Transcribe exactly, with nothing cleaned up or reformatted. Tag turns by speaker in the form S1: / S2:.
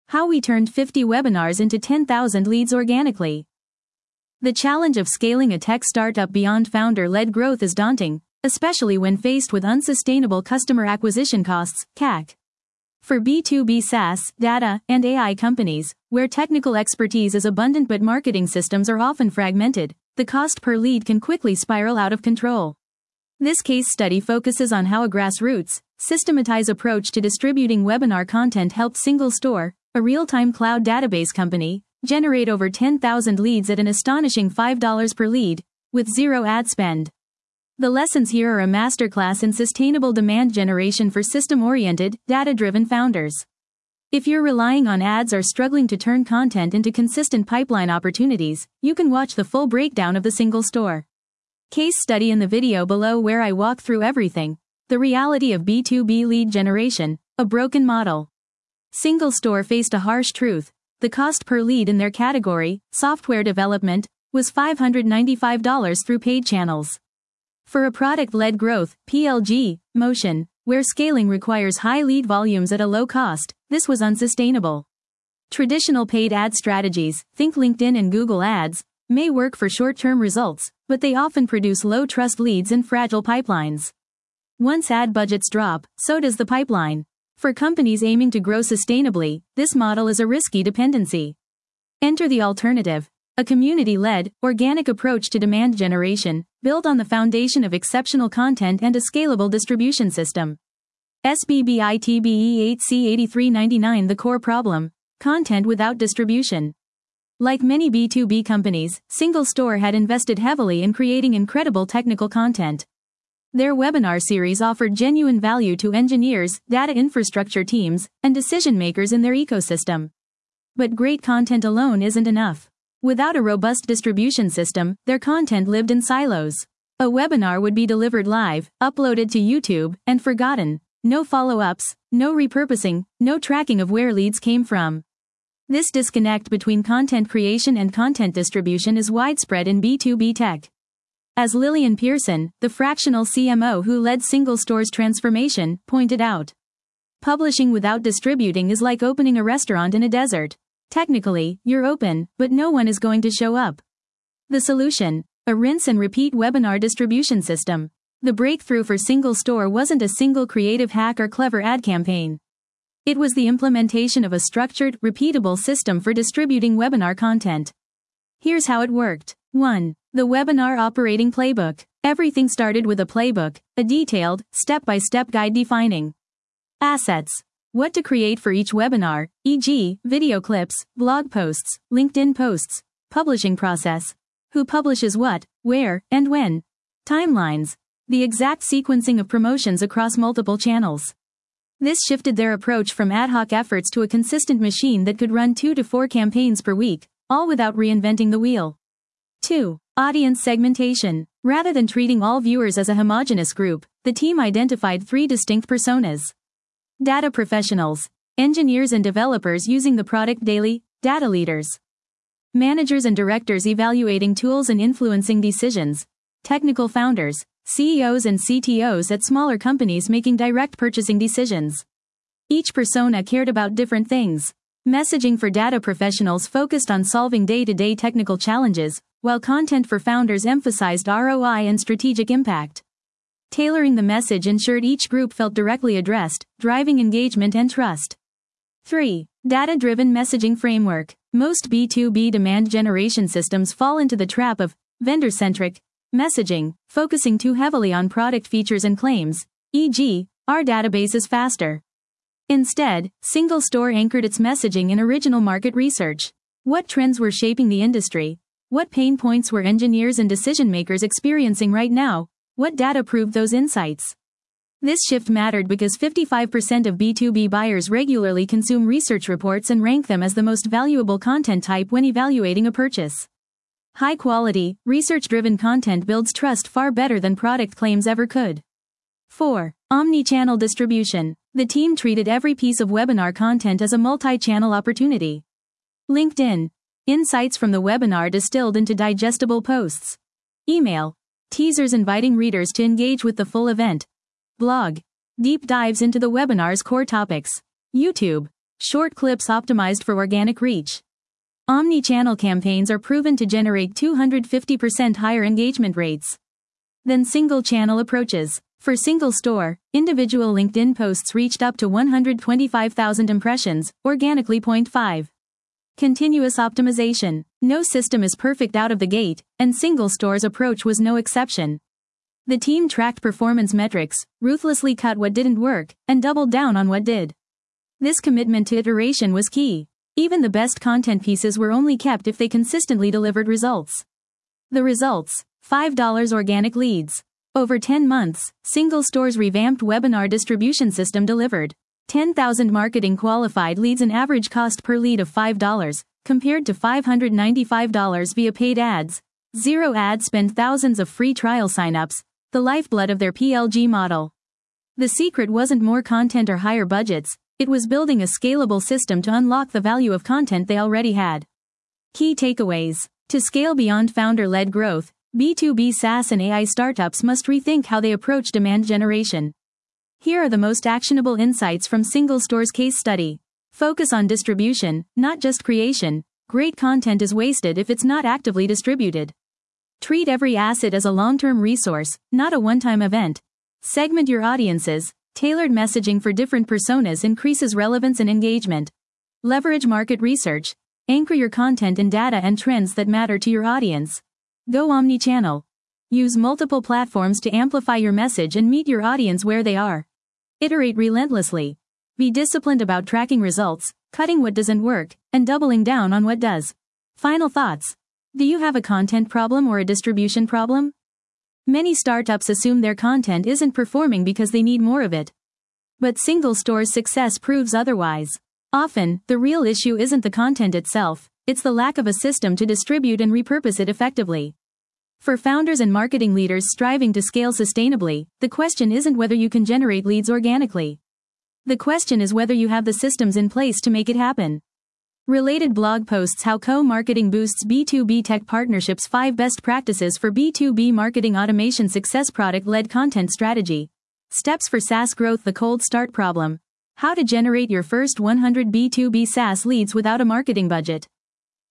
S1: How we turned fifty webinars into ten thousand leads organically. The challenge of scaling a tech startup beyond founder-led growth is daunting, especially when faced with unsustainable customer acquisition costs, C A C. For B two B SaaS, data, and A I companies, where technical expertise is abundant but marketing systems are often fragmented, the cost per lead can quickly spiral out of control. This case study focuses on how a grassroots, systematized approach to distributing webinar content helped SingleStore, a real-time cloud database company, generate over ten thousand leads at an astonishing five dollars per lead, with zero ad spend. The lessons here are a masterclass in sustainable demand generation for system-oriented, data-driven founders. If you're relying on ads or struggling to turn content into consistent pipeline opportunities, you can watch the full breakdown of the SingleStore case study in the video below where I walk through everything. The reality of B two B lead generation, a broken model. SingleStore faced a harsh truth. The cost per lead in their category, software development, was five hundred ninety-five dollars through paid channels. For a product-led growth, P L G, motion, where scaling requires high lead volumes at a low cost, this was unsustainable. Traditional paid ad strategies, think LinkedIn and Google Ads, may work for short-term results, but they often produce low-trust leads and fragile pipelines. Once ad budgets drop, so does the pipeline. For companies aiming to grow sustainably, this model is a risky dependency. Enter the alternative, a community-led, organic approach to demand generation, built on the foundation of exceptional content and a scalable distribution system. S B B I T B E eight C eighty-three ninety-nine The core problem: content without distribution. Like many B two B companies, SingleStore had invested heavily in creating incredible technical content. Their webinar series offered genuine value to engineers, data infrastructure teams, and decision-makers in their ecosystem. But great content alone isn't enough. Without a robust distribution system, their content lived in silos. A webinar would be delivered live, uploaded to YouTube, and forgotten. No follow-ups, no repurposing, no tracking of where leads came from. This disconnect between content creation and content distribution is widespread in B two B tech. As Lillian Pearson, the fractional C M O who led SingleStore's transformation, pointed out, publishing without distributing is like opening a restaurant in a desert. Technically, you're open, but no one is going to show up. The solution: a rinse and repeat webinar distribution system. The breakthrough for SingleStore wasn't a single creative hack or clever ad campaign. It was the implementation of a structured, repeatable system for distributing webinar content. Here's how it worked. one. The webinar operating playbook. Everything started with a playbook, a detailed, step-by-step guide defining assets. What to create for each webinar, for example, video clips, blog posts, LinkedIn posts, publishing process, who publishes what, where, and when, timelines, the exact sequencing of promotions across multiple channels. This shifted their approach from ad hoc efforts to a consistent machine that could run two to four campaigns per week, all without reinventing the wheel. two. Audience segmentation. Rather than treating all viewers as a homogeneous group, the team identified three distinct personas. Data professionals, engineers and developers using the product daily, data leaders, managers and directors evaluating tools and influencing decisions, technical founders, C E Os and C T Os at smaller companies making direct purchasing decisions. Each persona cared about different things. Messaging for data professionals focused on solving day-to-day technical challenges, while content for founders emphasized R O I and strategic impact. Tailoring the message ensured each group felt directly addressed, driving engagement and trust. three. Data-driven messaging framework. Most B two B demand generation systems fall into the trap of vendor-centric messaging, focusing too heavily on product features and claims, for example, our database is faster. Instead, SingleStore anchored its messaging in original market research. What trends were shaping the industry? What pain points were engineers and decision-makers experiencing right now? What data proved those insights? This shift mattered because fifty-five percent of B two B buyers regularly consume research reports and rank them as the most valuable content type when evaluating a purchase. High-quality, research-driven content builds trust far better than product claims ever could. four. Omni-channel distribution. The team treated every piece of webinar content as a multi-channel opportunity. LinkedIn. Insights from the webinar distilled into digestible posts. Email. Teasers inviting readers to engage with the full event. Blog. Deep dives into the webinar's core topics. YouTube. Short clips optimized for organic reach. Omni-channel campaigns are proven to generate two hundred fifty percent higher engagement rates than single-channel approaches. For single store, individual LinkedIn posts reached up to one hundred twenty-five thousand impressions, organically zero point five. Continuous optimization. No system is perfect out of the gate, and single store's approach was no exception. The team tracked performance metrics, ruthlessly cut what didn't work, and doubled down on what did. This commitment to iteration was key. Even the best content pieces were only kept if they consistently delivered results. The results: five dollars organic leads. Over ten months, Single Store's revamped webinar distribution system delivered ten thousand marketing qualified leads, an average cost per lead of five dollars, compared to five hundred ninety-five dollars via paid ads. Zero ad spend, thousands of free trial signups, the lifeblood of their P L G model. The secret wasn't more content or higher budgets, it was building a scalable system to unlock the value of content they already had. Key takeaways. To scale beyond founder-led growth, B two B SaaS and A I startups must rethink how they approach demand generation. Here are the most actionable insights from Single Store's case study. Focus on distribution, not just creation. Great content is wasted if it's not actively distributed. Treat every asset as a long-term resource, not a one-time event. Segment your audiences. Tailored messaging for different personas increases relevance and engagement. Leverage market research. Anchor your content in data and trends that matter to your audience. Go omni-channel. Use multiple platforms to amplify your message and meet your audience where they are. Iterate relentlessly. Be disciplined about tracking results, cutting what doesn't work, and doubling down on what does. Final thoughts. Do you have a content problem or a distribution problem? Many startups assume their content isn't performing because they need more of it. But Single Store's success proves otherwise. Often, the real issue isn't the content itself, it's the lack of a system to distribute and repurpose it effectively. For founders and marketing leaders striving to scale sustainably, the question isn't whether you can generate leads organically. The question is whether you have the systems in place to make it happen. Related blog posts: How Co-Marketing Boosts B two B Tech Partnerships, five Best Practices for B two B Marketing Automation Success, Product-Led Content Strategy. Steps for SaaS Growth, The Cold Start Problem. How to generate your first one hundred B two B SaaS leads without a marketing budget.